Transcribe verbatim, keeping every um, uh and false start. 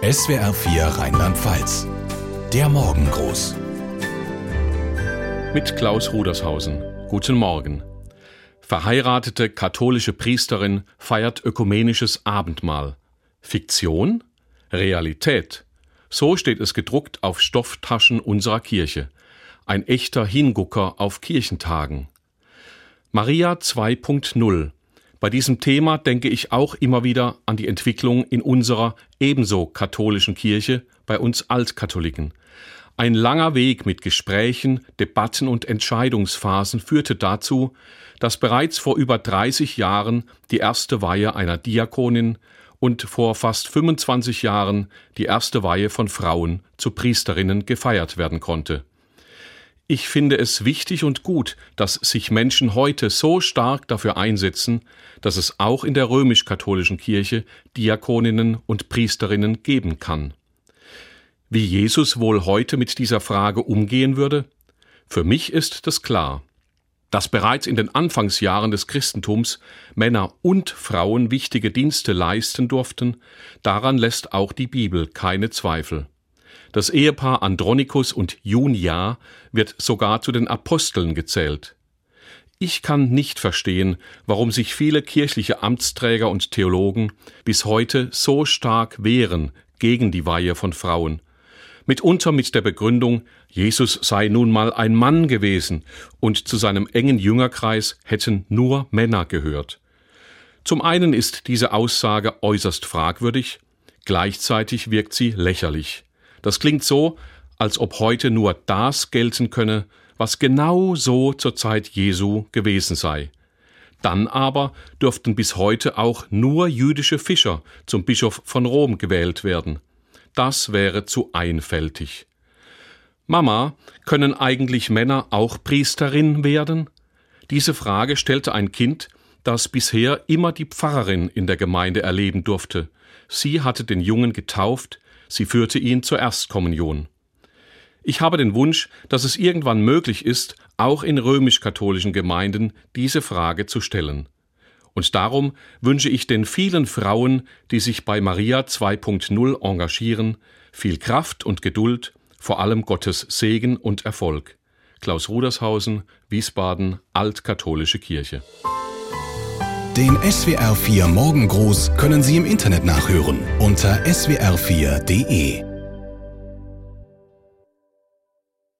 S W R vier Rheinland-Pfalz. Der Morgengruß. Mit Klaus Rudershausen. Guten Morgen. Verheiratete katholische Priesterin feiert ökumenisches Abendmahl. Fiktion? Realität? So steht es gedruckt auf Stofftaschen unserer Kirche. Ein echter Hingucker auf Kirchentagen. Maria zwei Punkt null. Bei diesem Thema denke ich auch immer wieder an die Entwicklung in unserer ebenso katholischen Kirche, bei uns Altkatholiken. Ein langer Weg mit Gesprächen, Debatten und Entscheidungsphasen führte dazu, dass bereits vor über dreißig Jahren die erste Weihe einer Diakonin und vor fast fünfundzwanzig Jahren die erste Weihe von Frauen zu Priesterinnen gefeiert werden konnte. Ich finde es wichtig und gut, dass sich Menschen heute so stark dafür einsetzen, dass es auch in der römisch-katholischen Kirche Diakoninnen und Priesterinnen geben kann. Wie Jesus wohl heute mit dieser Frage umgehen würde? Für mich ist das klar. Dass bereits in den Anfangsjahren des Christentums Männer und Frauen wichtige Dienste leisten durften, daran lässt auch die Bibel keine Zweifel. Das Ehepaar Andronikus und Junia wird sogar zu den Aposteln gezählt. Ich kann nicht verstehen, warum sich viele kirchliche Amtsträger und Theologen bis heute so stark wehren gegen die Weihe von Frauen. Mitunter mit der Begründung, Jesus sei nun mal ein Mann gewesen und zu seinem engen Jüngerkreis hätten nur Männer gehört. Zum einen ist diese Aussage äußerst fragwürdig, gleichzeitig wirkt sie lächerlich. Das klingt so, als ob heute nur das gelten könne, was genau so zur Zeit Jesu gewesen sei. Dann aber dürften bis heute auch nur jüdische Fischer zum Bischof von Rom gewählt werden. Das wäre zu einfältig. Mama, können eigentlich Männer auch Priesterin werden? Diese Frage stellte ein Kind, das bisher immer die Pfarrerin in der Gemeinde erleben durfte. Sie hatte den Jungen getauft, sie führte ihn zur Erstkommunion. Ich habe den Wunsch, dass es irgendwann möglich ist, auch in römisch-katholischen Gemeinden diese Frage zu stellen. Und darum wünsche ich den vielen Frauen, die sich bei Maria zwei Punkt null engagieren, viel Kraft und Geduld, vor allem Gottes Segen und Erfolg. Klaus Rudershausen, Wiesbaden, Altkatholische Kirche. Den S W R vier Morgengruß können Sie im Internet nachhören unter S W R vier Punkt de.